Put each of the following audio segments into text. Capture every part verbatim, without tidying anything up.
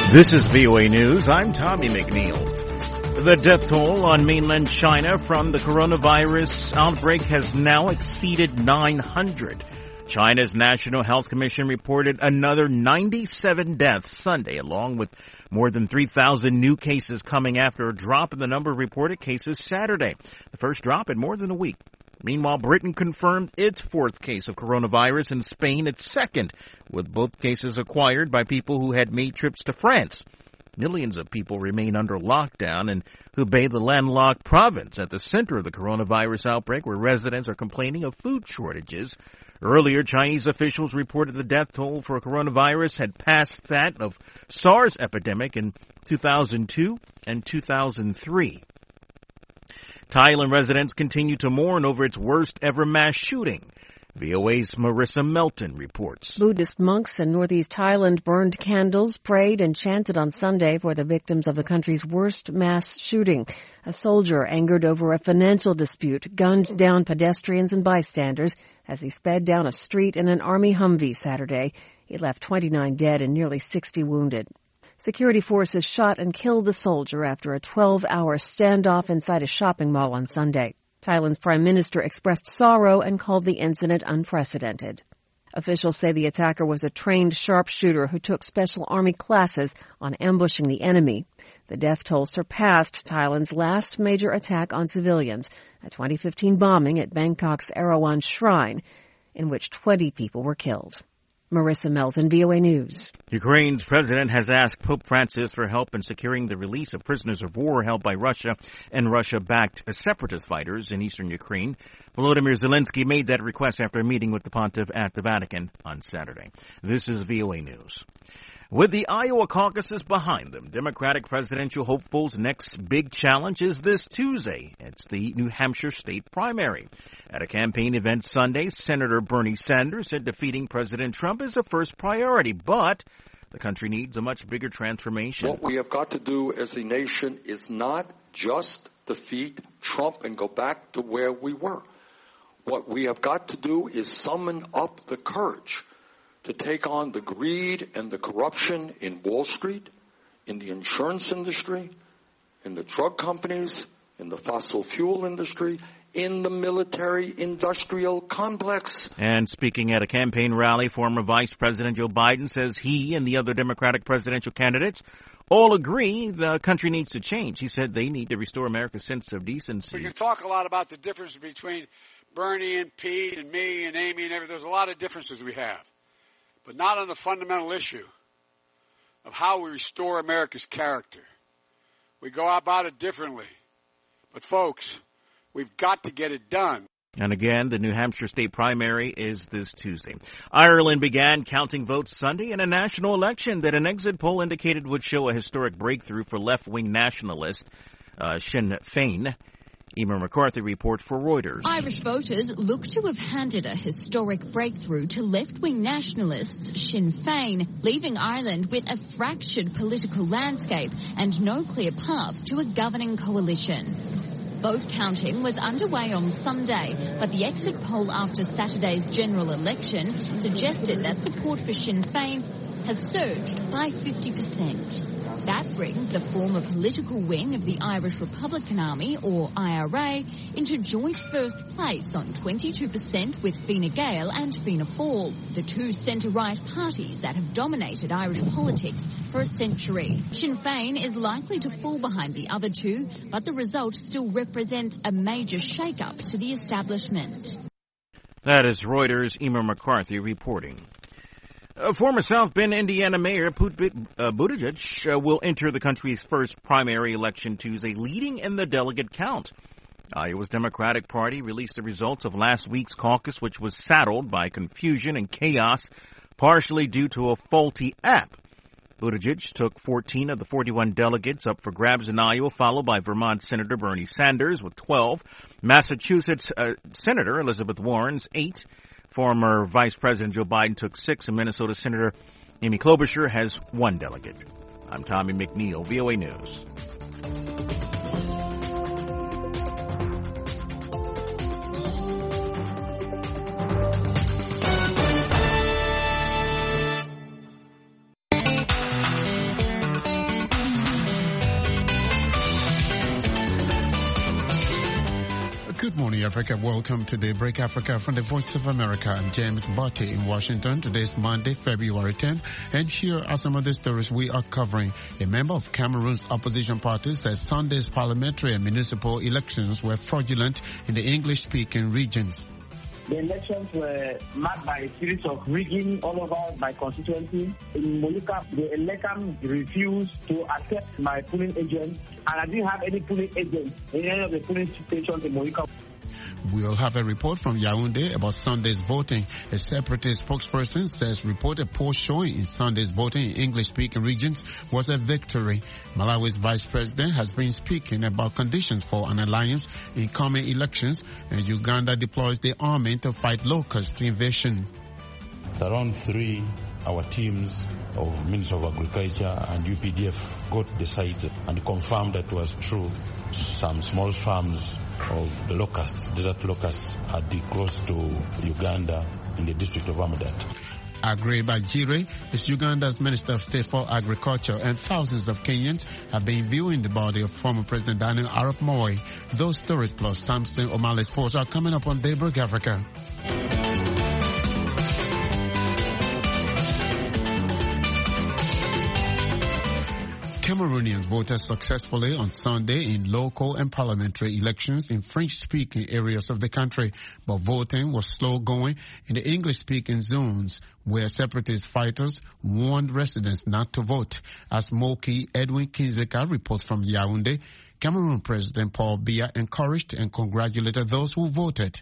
This is V O A News. I'm Tommy McNeil. The death toll on mainland China from the coronavirus outbreak has now exceeded nine hundred. China's National Health Commission reported another ninety-seven deaths Sunday, along with more than three thousand new cases coming after a drop in the number of reported cases Saturday, the first drop in more than a week. Meanwhile, Britain confirmed its fourth case of coronavirus and Spain its second, with both cases acquired by people who had made trips to France. Millions of people remain under lockdown in Hubei, the landlocked province at the center of the coronavirus outbreak, where residents are complaining of food shortages. Earlier, Chinese officials reported the death toll for coronavirus had passed that of SARS epidemic in two thousand two and two thousand three. Thailand residents continue to mourn over its worst ever mass shooting. V O A's Marissa Melton reports. Buddhist monks in northeast Thailand burned candles, prayed, and chanted on Sunday for the victims of the country's worst mass shooting. A soldier, angered over a financial dispute, gunned down pedestrians and bystanders as he sped down a street in an Army Humvee Saturday. He left twenty-nine dead and nearly sixty wounded. Security forces shot and killed the soldier after a twelve-hour standoff inside a shopping mall on Sunday. Thailand's prime minister expressed sorrow and called the incident unprecedented. Officials say the attacker was a trained sharpshooter who took special army classes on ambushing the enemy. The death toll surpassed Thailand's last major attack on civilians, a twenty fifteen bombing at Bangkok's Erawan Shrine, in which twenty people were killed. Marissa Melton, V O A News. Ukraine's president has asked Pope Francis for help in securing the release of prisoners of war held by Russia and Russia-backed separatist fighters in eastern Ukraine. Volodymyr Zelensky made that request after a meeting with the pontiff at the Vatican on Saturday. This is V O A News. With the Iowa caucuses behind them, Democratic presidential hopefuls' next big challenge is this Tuesday. It's the New Hampshire state primary. At a campaign event Sunday, Senator Bernie Sanders said defeating President Trump is a first priority, but the country needs a much bigger transformation. What we have got to do as a nation is not just defeat Trump and go back to where we were. What we have got to do is summon up the courage to take on the greed and the corruption in Wall Street, in the insurance industry, in the drug companies, in the fossil fuel industry, in the military-industrial complex. And speaking at a campaign rally, former Vice President Joe Biden says he and the other Democratic presidential candidates all agree the country needs to change. He said they need to restore America's sense of decency. We can talk a lot about the difference between Bernie and Pete and me and Amy and everything. There's a lot of differences we have, but not on the fundamental issue of how we restore America's character. We go about it differently. But folks, we've got to get it done. And again, the New Hampshire state primary is this Tuesday. Ireland began counting votes Sunday in a national election that an exit poll indicated would show a historic breakthrough for left-wing nationalist uh, Sinn Féin. Emer McCarthy reports for Reuters. Irish voters look to have handed a historic breakthrough to left-wing nationalists Sinn Féin, leaving Ireland with a fractured political landscape and no clear path to a governing coalition. Vote counting was underway on Sunday, but the exit poll after Saturday's general election suggested that support for Sinn Féin has surged by fifty percent. That brings the former political wing of the Irish Republican Army, or I R A, into joint first place on twenty-two percent with Fine Gael and Fianna Fáil, the two centre-right parties that have dominated Irish politics for a century. Sinn Féin is likely to fall behind the other two, but the result still represents a major shake-up to the establishment. That is Reuters' Emer McCarthy reporting. Uh, former South Bend, Indiana Mayor Pete uh, Buttigieg uh, will enter the country's first primary election Tuesday, leading in the delegate count. Iowa's Democratic Party released the results of last week's caucus, which was saddled by confusion and chaos, partially due to a faulty app. Buttigieg took fourteen of the forty-one delegates up for grabs in Iowa, followed by Vermont Senator Bernie Sanders with twelve, Massachusetts uh, Senator Elizabeth Warren's eight, former Vice President Joe Biden took six, and Minnesota Senator Amy Klobuchar has one delegate. I'm Tommy McNeil, V O A News. morning, Africa. Welcome to Daybreak Africa from the Voice of America. I'm James Botti in Washington. Today is Monday, February tenth. And here are some of the stories we are covering. A member of Cameroon's opposition party says Sunday's parliamentary and municipal elections were fraudulent in the English-speaking regions. The elections were marked by a series of rigging all over my constituency. In Moluka, the electors refused to accept my polling agent, and I didn't have any polling agent in any of the polling stations in Moluka. We'll have a report from Yaoundé about Sunday's voting. A separatist spokesperson says reported poor showing in Sunday's voting in English-speaking regions was a victory. Malawi's vice president has been speaking about conditions for an alliance in coming elections, and Uganda deploys the army to fight locust invasion. Around three, our teams of Ministry of Agriculture and U P D F got the site and confirmed that it was true. Some small farms of the locusts, desert locusts, had crossed to Uganda in the district of Amadat. Aggrey Bajire is Uganda's Minister of State for Agriculture, and thousands of Kenyans have been viewing the body of former President Daniel Arap Moi. Those stories plus Samson O'Malley Sports are coming up on Daybreak Africa. Cameroonians voted successfully on Sunday in local and parliamentary elections in French-speaking areas of the country, but voting was slow going in the English-speaking zones where separatist fighters warned residents not to vote. As Moki Edwin Kinzeka reports from Yaoundé, Cameroon President Paul Biya encouraged and congratulated those who voted.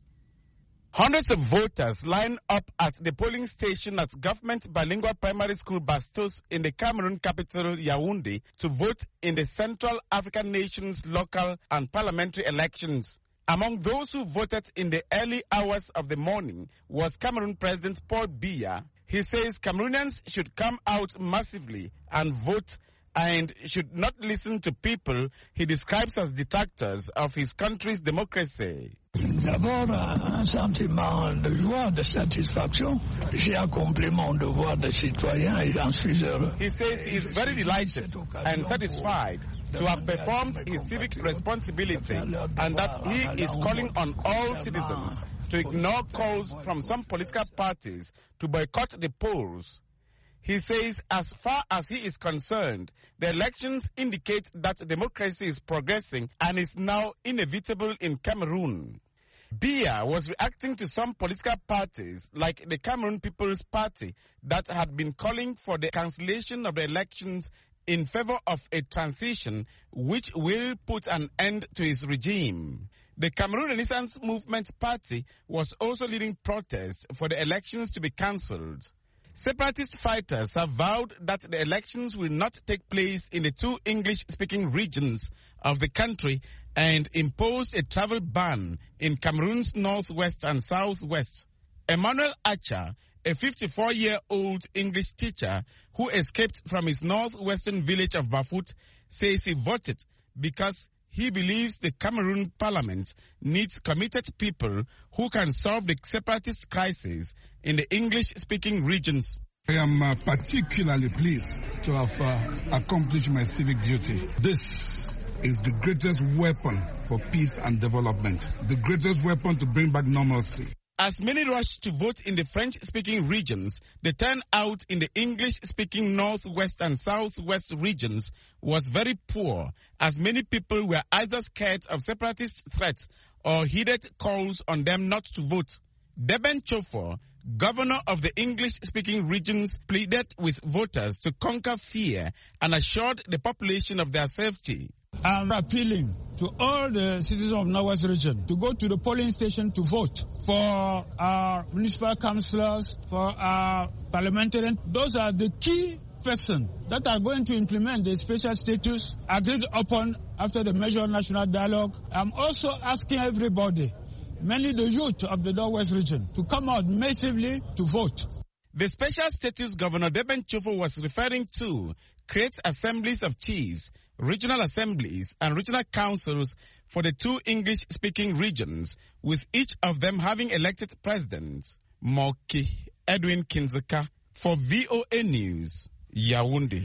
Hundreds of voters line up at the polling station at government bilingual primary school Bastos in the Cameroon capital Yaoundé to vote in the Central African nation's local and parliamentary elections. Among those who voted in the early hours of the morning was Cameroon President Paul Biya. He says Cameroonians should come out massively and vote and should not listen to people he describes as detractors of his country's democracy. D'abord, un sentiment de joie, de satisfaction. J'ai accompli mon devoir de citoyen et j'en suis heureux. He says he is very delighted and satisfied to have performed his civic responsibility and that he is calling on all citizens to ignore calls from some political parties to boycott the polls. He says as far as he is concerned, the elections indicate that democracy is progressing and is now inevitable in Cameroon. Biya was reacting to some political parties like the Cameroon People's Party that had been calling for the cancellation of the elections in favor of a transition which will put an end to his regime. The Cameroon Renaissance Movement Party was also leading protests for the elections to be cancelled. Separatist fighters have vowed that the elections will not take place in the two English-speaking regions of the country and impose a travel ban in Cameroon's northwest and southwest. Emmanuel Acha, a fifty-four-year-old English teacher who escaped from his northwestern village of Bafut, says he voted because he believes the Cameroon parliament needs committed people who can solve the separatist crisis in the English-speaking regions. I am uh, particularly pleased to have uh, accomplished my civic duty. This is the greatest weapon for peace and development, the greatest weapon to bring back normalcy. As many rushed to vote in the French-speaking regions, the turnout in the English-speaking northwest and southwest regions was very poor, as many people were either scared of separatist threats or heeded calls on them not to vote. Deben Chofo, governor of the English-speaking regions, pleaded with voters to conquer fear and assured the population of their safety. I'm appealing to all the citizens of Northwest region to go to the polling station to vote for our municipal councillors, for our parliamentarians. Those are the key persons that are going to implement the special status agreed upon after the major national dialogue. I'm also asking everybody, mainly the youth of the Northwest region, to come out massively to vote. The special status Governor Deben Chofo was referring to creates assemblies of chiefs, regional assemblies, and regional councils for the two English-speaking regions, with each of them having elected presidents. Moki Edwin Kinzeka for V O A News, Yaoundé.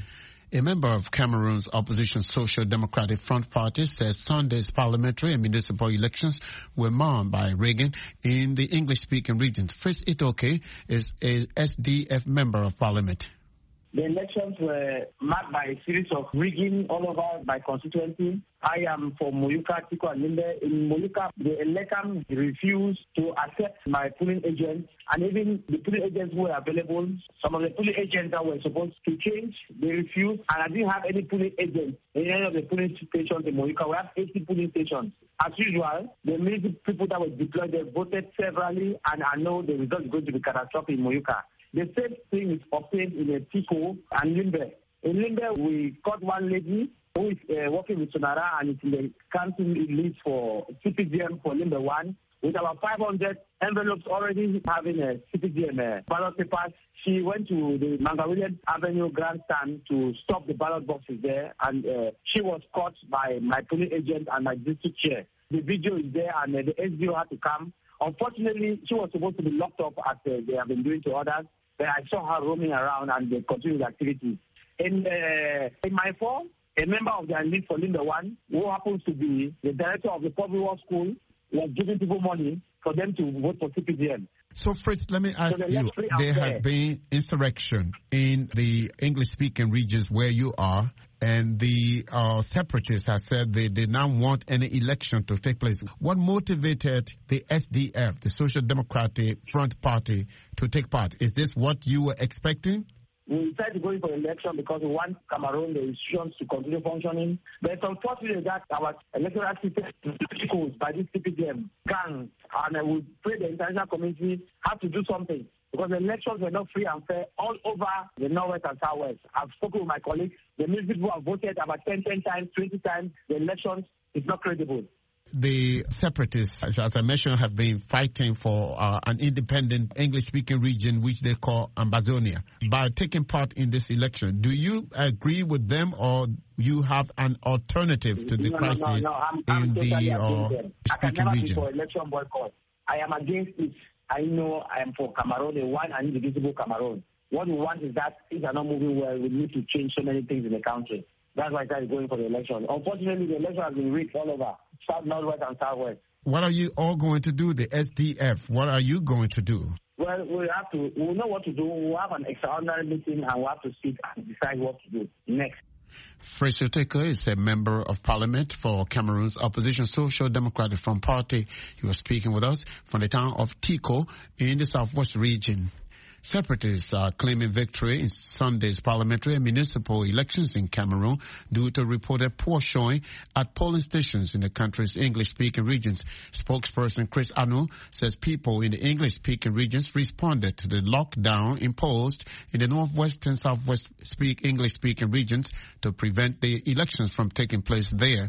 A member of Cameroon's opposition Social Democratic Front Party says Sunday's parliamentary and municipal elections were marred by rigging in the English-speaking regions. Fritz Itoke is a S D F member of parliament. The elections were marked by a series of rigging all over my constituency. I am from Moyuka, Tiko, and Limbe. In Moyuka, the Elekam refused to accept my polling agents, and even the polling agents who were available, some of the polling agents that were supposed to change, they refused, and I didn't have any polling agents in any of the polling stations in Moyuka. We have eighty polling stations. As usual, the military people that were deployed, they voted severally, and I know the result is going to be catastrophic in Moyuka. The same thing is obtained in a Tiko and Limbe. In Limbe, we caught one lady who is uh, working with Sonara and is in the council list for C P G M for Limbe one. With about five hundred envelopes already having a C P G M uh, ballot papers, she went to the Manga Williams Avenue grandstand to stop the ballot boxes there, and uh, she was caught by my polling agent and my district chair. The video is there, and uh, the S D O had to come. Unfortunately, she was supposed to be locked up as uh, they have been doing to others. But I saw her roaming around and they continued activities. In, uh, in my form, a member of the elite for Limbe one, who happens to be the director of the public works school, was giving people money for them to vote for C P G M. So, Fritz, let me ask so you, there has been insurrection in the English-speaking regions where you are, and the uh, separatists have said they did not want any election to take place. What motivated the S D F, the Social Democratic Front Party, to take part? Is this what you were expecting? We decided to go in for election because we want Cameroon, the institutions, to continue functioning. But it's unfortunate that our electoral system is by this C P G M gang, and I would pray the international community have to do something because the elections were not free and fair all over the Northwest and Southwest. I've spoken with my colleagues. The military people have voted about ten, ten times, twenty times. The elections is not credible. The separatists, as I mentioned, have been fighting for uh, an independent English-speaking region, which they call Ambazonia. By taking part in this election, do you agree with them, or you have an alternative to the no, crisis no, no, no. I'm, I'm in totally the uh, speaking I can never region? be for election boycott. I am against it. I know I am for Cameroon, the one and indivisible Cameroon. What we want is that things are not moving well. We need to change so many things in the country. That's why I started going for the election. Unfortunately, the election has been rigged all over, South, Northwest, and Southwest. What are you all going to do, the S D F? What are you going to do? Well, we have to, we'll know what to do. We'll have an extraordinary meeting and we'll have to sit and decide what to do next. Fritz Itoke is a member of parliament for Cameroon's opposition Social Democratic Front Party. He was speaking with us from the town of Tiko in the southwest region. Separatists are claiming victory in Sunday's parliamentary and municipal elections in Cameroon due to reported poor showing at polling stations in the country's English-speaking regions. Spokesperson Chris Anu says people in the English-speaking regions responded to the lockdown imposed in the northwest and southwest speak English-speaking regions to prevent the elections from taking place there.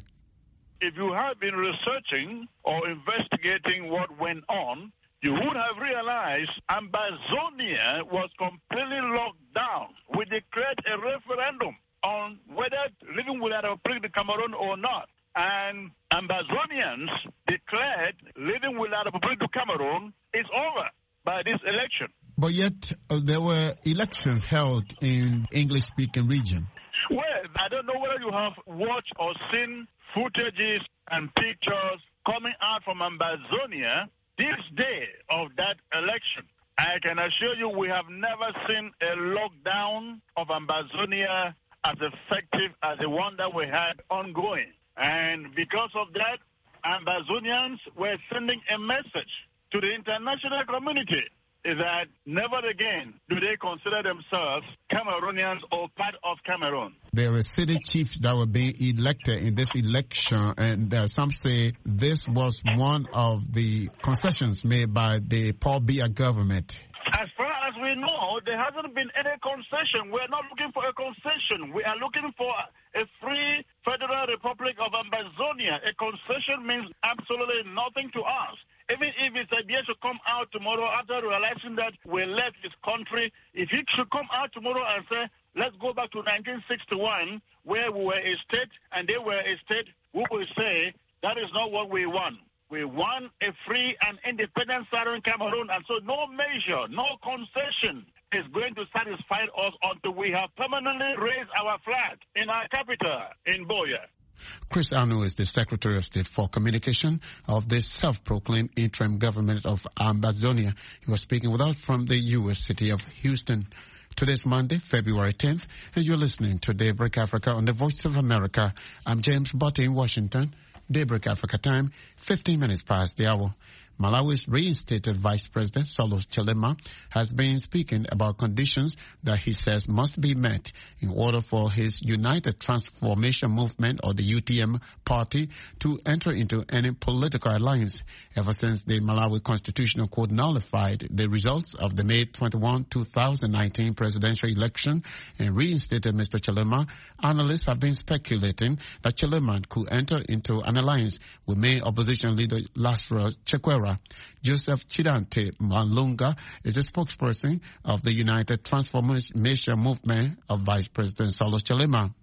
If you have been researching or investigating what went on, you would have realized Ambazonia was completely locked down. We declared a referendum on whether living without a Republic of Cameroon or not. And Ambazonians declared living without a Republic of Cameroon is over by this election. But yet uh, there were elections held in English-speaking region. Well, I don't know whether you have watched or seen footages and pictures coming out from Ambazonia this day of that election. I can assure you we have never seen a lockdown of Ambazonia as effective as the one that we had ongoing. And because of that, Ambazonians were sending a message to the international community that never again do they consider themselves Cameroonians or part of Cameroon. There were city chiefs that were being elected in this election, and uh, some say this was one of the concessions made by the Paul Biya government. As far as we know, there hasn't been any concession. We're not looking for a concession. We are looking for a free Federal Republic of Ambazonia. A concession means absolutely nothing to us. Even if it's a to come out tomorrow after realizing that we left this country, if he should come out tomorrow and say, let's go back to nineteen sixty-one, where we were a state and they were a state, we will say that is not what we want. We want a free and independent southern Cameroon, and so no measure, no concession, is going to satisfy us until we have permanently raised our flag in our capital, in Buea. Chris Anu is the Secretary of State for Communication of the self-proclaimed interim government of Ambazonia. He was speaking with us from the U S city of Houston. Today's Monday, February tenth, and you're listening to Daybreak Africa on the Voice of America. I'm James Botte in Washington. Daybreak Africa time, fifteen minutes past the hour. Malawi's reinstated Vice President Saulos Chilima has been speaking about conditions that he says must be met in order for his United Transformation Movement, or the U T M party, to enter into any political alliance. Ever since the Malawi Constitutional Court nullified the results of the May twenty-first, two thousand nineteen presidential election and reinstated Mister Chilima, analysts have been speculating that Chilima could enter into an alliance with main opposition leader Lazarus Chakwera. Joseph Chidante Malunga is a spokesperson of the United Transformation Movement of Vice President Saulos Chilima.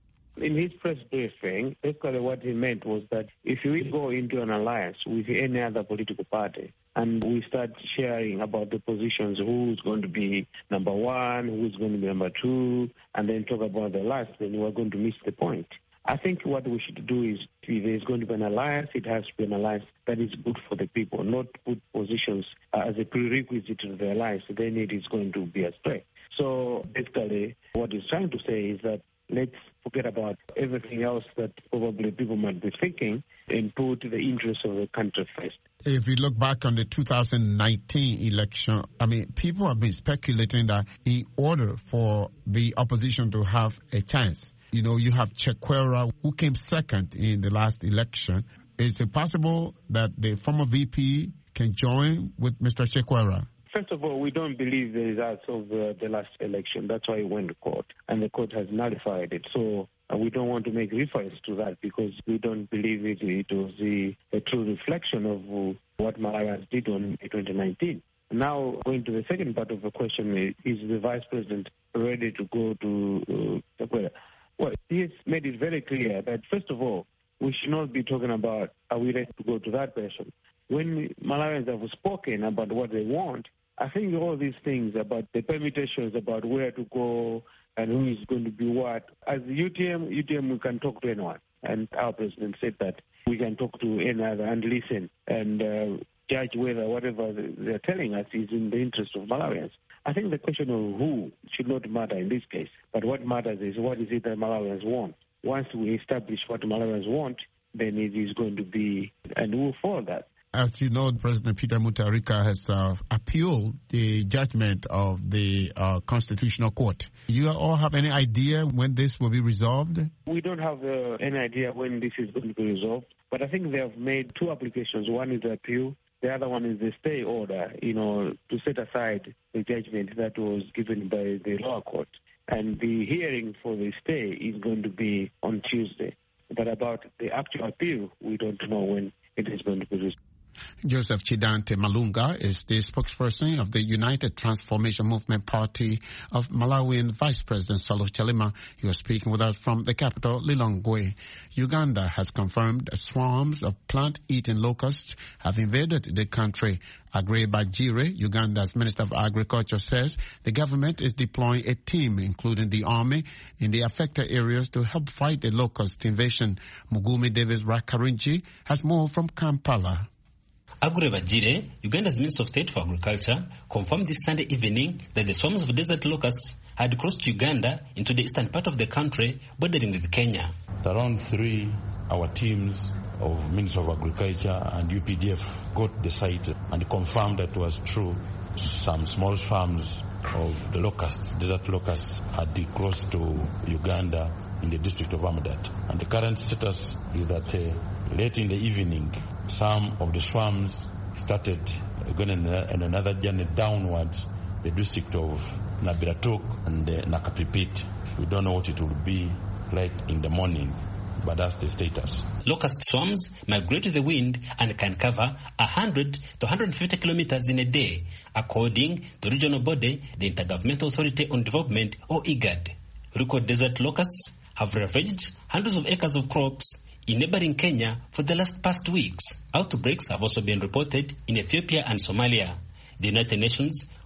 In his press briefing, basically what he meant was that if we go into an alliance with any other political party and we start sharing about the positions, who's going to be number one, who's going to be number two, and then talk about the last, then we're going to miss the point. I think what we should do is, if there's going to be an alliance, it has to be an alliance that is good for the people, not put positions uh, as a prerequisite to the alliance. Then it is going to be astray. So basically, what he's trying to say is that let's forget about everything else that probably people might be thinking and put the interests of the country first. If you look back on the two thousand nineteen election, I mean, people have been speculating that in order for the opposition to have a chance, you know, you have Chakwera, who came second in the last election. Is it possible that the former V P can join with Mister Chakwera? First of all, we don't believe the results of uh, the last election. That's why we went to court, and the court has nullified it. So uh, we don't want to make reference to that because we don't believe it, it was the, a true reflection of uh, what Malawians did on twenty nineteen. Now, going to the second part of the question, is the Vice President ready to go to uh, Chakwera? Well, he has made it very clear that, first of all, we should not be talking about are we ready to go to that person. When Malawians have spoken about what they want, I think all these things about the permutations, about where to go and who is going to be what. As the U T M, U T M, we can talk to anyone. And our president said that we can talk to any other and listen and uh, judge whether whatever they're telling us is in the interest of Malawians. I think the question of who should not matter in this case. But what matters is what is it that Malawians want. Once we establish what Malawians want, then it is going to be, and we'll follow that. As you know, President Peter Mutharika has uh, appealed the judgment of the uh, Constitutional Court. You all have any idea when this will be resolved? We don't have uh, any idea when this is going to be resolved, but I think they have made two applications. One is the appeal. The other one is the stay order, you know, to set aside the judgment that was given by the lower court. And the hearing for the stay is going to be on Tuesday. But about the actual appeal, we don't know when it is going to be resolved. Joseph Chidante Malunga is the spokesperson of the United Transformation Movement Party of Malawian Vice President Saulos Chilima. He was speaking with us from the capital, Lilongwe. Uganda has confirmed swarms of plant-eating locusts have invaded the country. Aggrey Bajire, Uganda's Minister of Agriculture, says the government is deploying a team, including the army, in the affected areas to help fight the locust invasion. Mugumi Davis Rakarinji has more from Kampala. Aggrey Bajire, Uganda's Minister of State for Agriculture, confirmed this Sunday evening that the swarms of desert locusts had crossed Uganda into the eastern part of the country, bordering with Kenya. Around three, our teams of Minister of Agriculture and U P D F got the site and confirmed that it was true. Some small farms of the locusts, desert locusts, had crossed to Uganda in the district of Amadat. And the current status is that uh, late in the evening, some of the swarms started going in another journey downwards, the district of Nabiratuk and uh, Nakapipit. We don't know what it will be like in the morning, but that's the status. Locust swarms migrate with the wind and can cover one hundred to one hundred fifty kilometers in a day, according to regional body, the Intergovernmental Authority on Development, or IGAD. Record desert locusts have ravaged hundreds of acres of crops in neighboring Kenya for the last past weeks. Outbreaks have also been reported in Ethiopia and Somalia. The United Nations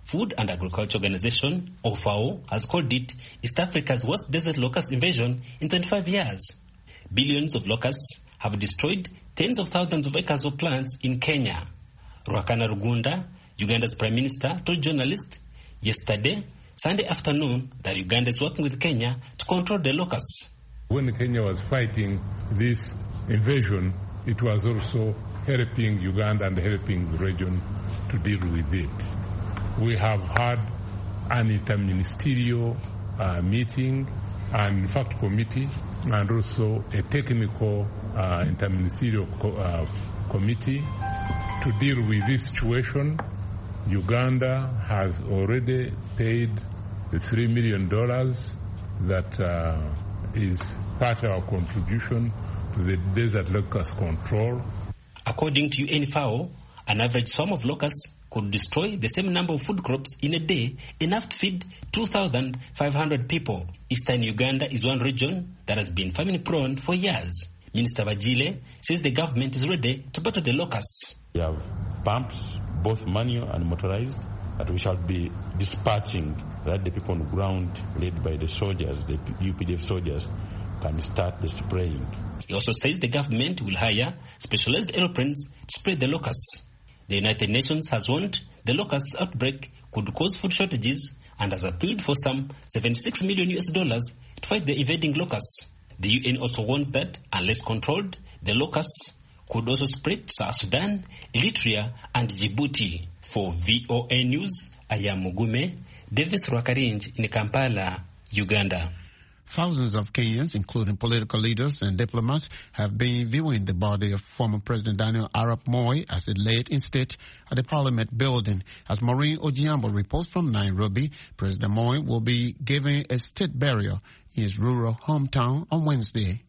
Food and Agriculture Organization, or FAO, has called it East Africa's worst desert locust invasion in twenty-five years. Billions of locusts have destroyed tens of thousands of acres of plants in Kenya. Ruhakana Rugunda, Uganda's Prime Minister, told journalists yesterday, Sunday afternoon, that Uganda is working with Kenya to control the locusts. When Kenya was fighting this invasion, it was also helping Uganda and helping the region to deal with it. We have had an interministerial uh, meeting and, in fact, committee, and also a technical uh, interministerial co- uh, committee to deal with this situation. Uganda has already paid the three million dollars that uh, is part of our contribution to the desert locust control. According to U N FAO, an average swarm of locusts could destroy the same number of food crops in a day, enough to feed two thousand five hundred people. Eastern Uganda is one region that has been famine-prone for years. Minister Bajile says the government is ready to battle the locusts. We have pumps, both manual and motorized, that we shall be dispatching, that the people on the ground, led by the soldiers, the U P D F soldiers, can start the spraying. He also says the government will hire specialized aeroplanes to spray the locusts. The United Nations has warned the locust outbreak could cause food shortages and has appealed for some seventy-six million U S dollars to fight the invading locusts. The U N also warns that, unless controlled, the locusts could also spread to South Sudan, Eritrea, and Djibouti. For V O A News, I am Mugume, Davis Rwakarinj in Kampala, Uganda. Thousands of Kenyans, including political leaders and diplomats, have been viewing the body of former President Daniel Arap Moi as it laid in state at the Parliament building. As Maureen Ojiambo reports from Nairobi, President Moi will be given a state burial in his rural hometown on Wednesday.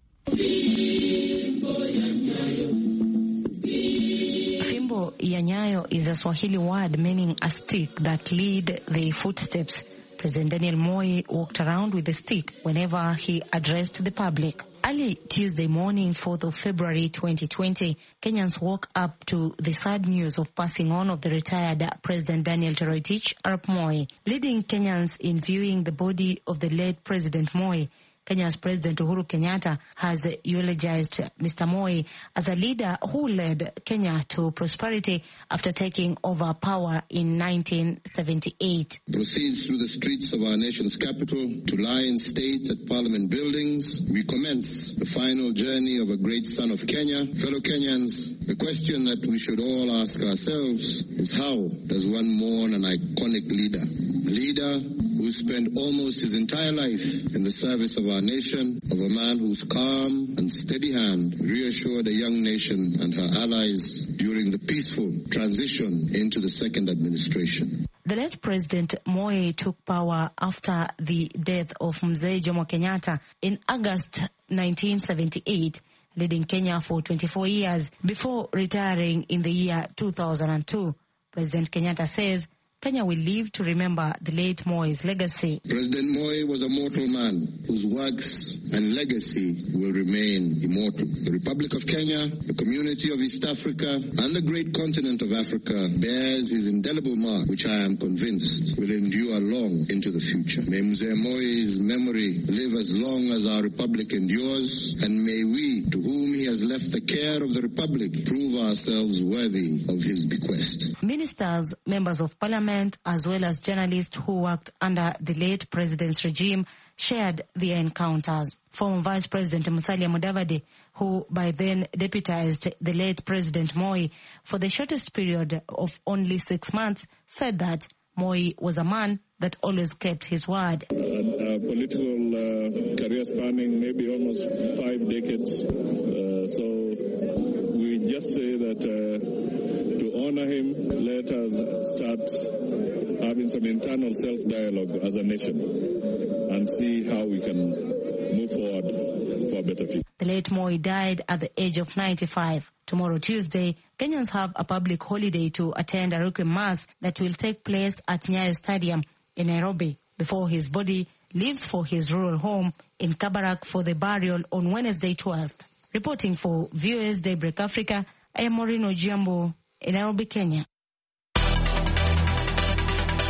Fimbo ya Nyayo is a Swahili word meaning a stick that lead the footsteps. President Daniel Moi walked around with a stick whenever he addressed the public. Early Tuesday morning, fourth of February twenty twenty, Kenyans woke up to the sad news of passing on of the retired President Daniel Toroitich Arap Moi. Leading Kenyans in viewing the body of the late President Moi, Kenya's President Uhuru Kenyatta has eulogized Mister Moi as a leader who led Kenya to prosperity after taking over power in nineteen seventy-eight. Proceeds through the streets of our nation's capital to lie in state at Parliament buildings. We commence the final journey of a great son of Kenya. Fellow Kenyans, the question that we should all ask ourselves is, how does one mourn an iconic leader? A leader who spent almost his entire life in the service of our nation, of a man whose calm and steady hand reassured a young nation and her allies during the peaceful transition into the second administration. The late President Moi took power after the death of Mzee Jomo Kenyatta in August nineteen seventy-eight, leading Kenya for twenty-four years before retiring in the year two thousand two. President Kenyatta says Kenya will live to remember the late Moi's legacy. President Moi was a mortal man whose works and legacy will remain immortal. The Republic of Kenya, the community of East Africa, and the great continent of Africa bears his indelible mark, which I am convinced will endure long into the future. May Mzee Moi's memory live as long as our Republic endures, and may we, to whom he has left the care of the Republic, prove ourselves worthy of his bequest. Ministers, members of Parliament, as well as journalists who worked under the late president's regime shared the encounters. Former Vice President Musalia Mudavadi, who by then deputized the late President Moi for the shortest period of only six months, said that Moi was a man that always kept his word. A, a political uh, career spanning maybe almost five decades. Uh, so we just say that uh, to honor him, let us start having some internal self-dialogue as a nation and see how we can move forward for a better future. The late Moi died at the age of ninety-five. Tomorrow, Tuesday, Kenyans have a public holiday to attend a requiem mass that will take place at Nyayo Stadium in Nairobi before his body leaves for his rural home in Kabarak for the burial on Wednesday twelfth. Reporting for V O A's Daybreak Africa, I am Maureen Ojiambo in Nairobi, Kenya.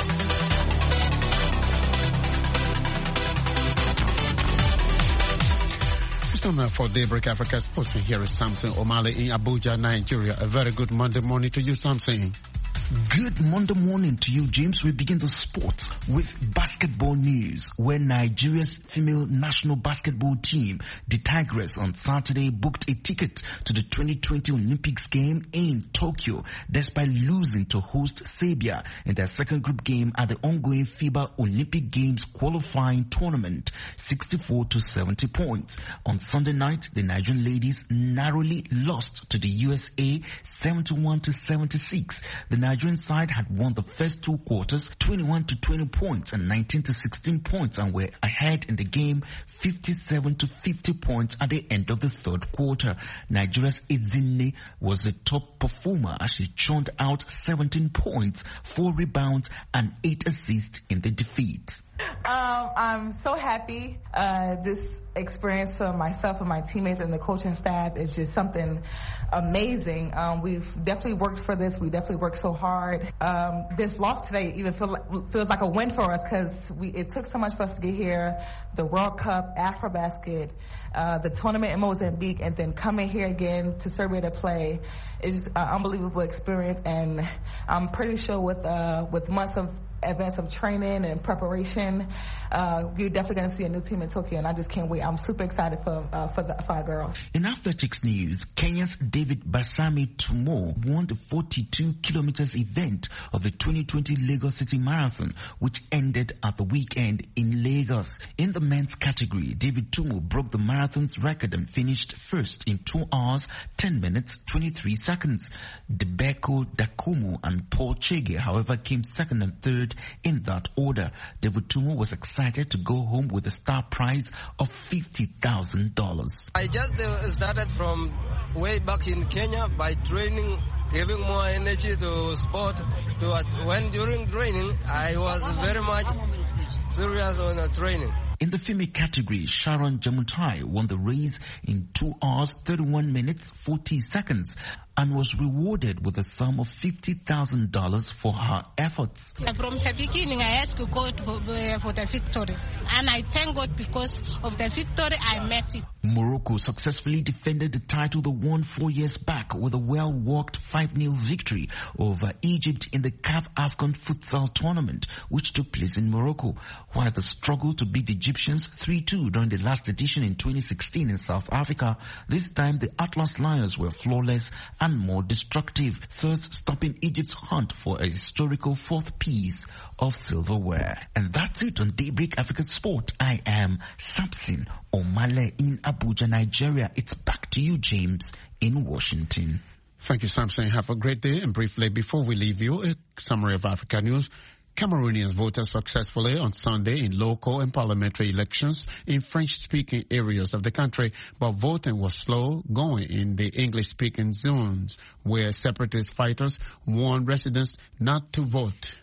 Time now for Daybreak Africa Sports. Here is Samson Omale in Abuja, Nigeria. A very good Monday morning to you, Samson. Good Monday morning to you, James. We begin the sports with basketball news, where Nigeria's female national basketball team, the Tigers, on Saturday booked a ticket to the twenty twenty Olympics game in Tokyo, despite losing to host Serbia in their second group game at the ongoing FIBA Olympic Games qualifying tournament, sixty-four to seventy points. On Sunday night, the Nigerian ladies narrowly lost to the U S A seventy-one to seventy-six. The Nigerian side had won the first two quarters, twenty-one to twenty points and nineteen to sixteen points, and were ahead in the game, fifty-seven to fifty points at the end of the third quarter. Nigeria's Ezinne was the top performer as she churned out seventeen points, four rebounds and eight assists in the defeat. Um, I'm so happy. Uh, this experience for myself and my teammates and the coaching staff is just something amazing. Um, we've definitely worked for this. We definitely worked so hard. Um, this loss today even feel like, feels like a win for us because we it took so much for us to get here. The World Cup, Afrobasket, uh, the tournament in Mozambique, and then coming here again to Serbia to play is an unbelievable experience. And I'm pretty sure with uh, with months of advance of training and preparation, uh, you're definitely going to see a new team in Tokyo, and I just can't wait. I'm super excited for uh, for, the, for our girls. In athletics news, Kenya's David Basami Tumo won the forty-two kilometers event of the twenty twenty Lagos City Marathon, which ended at the weekend in Lagos. In the men's category, David Tumo broke the marathon's record and finished first in two hours, ten minutes, twenty-three seconds. Debeko Dakumu and Paul Chege, however, came second and third in that order. David Tumo was excited to go home with a star prize of fifty thousand dollars. I just uh, started from way back in Kenya by training, giving more energy to sport. To uh, when during training, I was very much serious on uh, training. In the female category, Sharon Jamutai won the race in two hours, thirty-one minutes, forty seconds, and was rewarded with a sum of fifty thousand dollars for her efforts. From the beginning, I asked God for the victory, and I thank God because of the victory I met it. Morocco successfully defended the title they won four years back with a well-worked five nil victory over Egypt in the C A F AFCON futsal tournament, which took place in Morocco, while the struggle to beat the Egyptians three two during the last edition in twenty sixteen in South Africa. This time the Atlas Lions were flawless and more destructive, thus stopping Egypt's hunt for a historical fourth piece of silverware. And that's it on Daybreak Africa Sport. I am Samson Omale in Abuja, Nigeria. It's back to you, James, in Washington. Thank you, Samson. Have a great day. And briefly, before we leave you, a summary of Africa news. Cameroonians voted successfully on Sunday in local and parliamentary elections in French-speaking areas of the country, but voting was slow going in the English-speaking zones, where separatist fighters warned residents not to vote.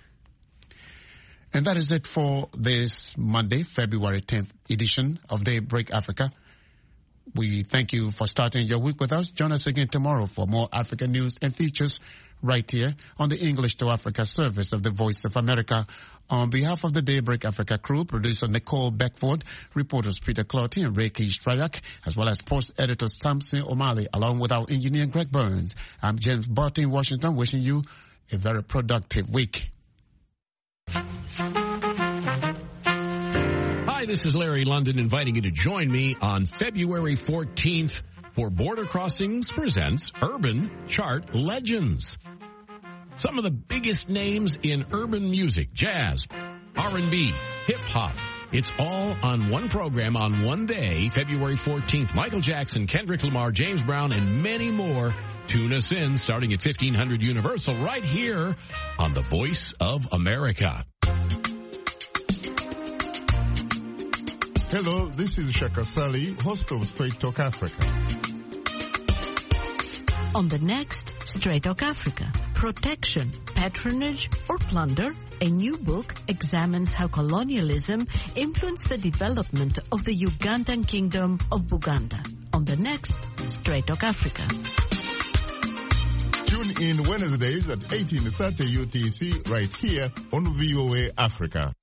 And that is it for this Monday, February tenth edition of Daybreak Africa. We thank you for starting your week with us. Join us again tomorrow for more African news and features right here on the English to Africa service of the Voice of America. On behalf of the Daybreak Africa crew, producer Nicole Beckford, reporters Peter Clotty and Reiki Strayak, as well as post editor Samson Omale, along with our engineer Greg Burns, I'm James Barton in Washington, wishing you a very productive week. Hi, this is Larry London inviting you to join me on February fourteenth for Border Crossings Presents Urban Chart Legends. Some of the biggest names in urban music, jazz, R and B, hip-hop. It's all on one program on one day, February fourteenth. Michael Jackson, Kendrick Lamar, James Brown, and many more. Tune us in starting at fifteen hundred Universal right here on the Voice of America. Hello, this is Shaka Sali, host of Straight Talk Africa. On the next Straight Talk Africa, protection, patronage, or plunder, a new book examines how colonialism influenced the development of the Ugandan kingdom of Buganda. On the next Straight Talk Africa. Tune in Wednesdays at eighteen thirty U T C right here on V O A Africa.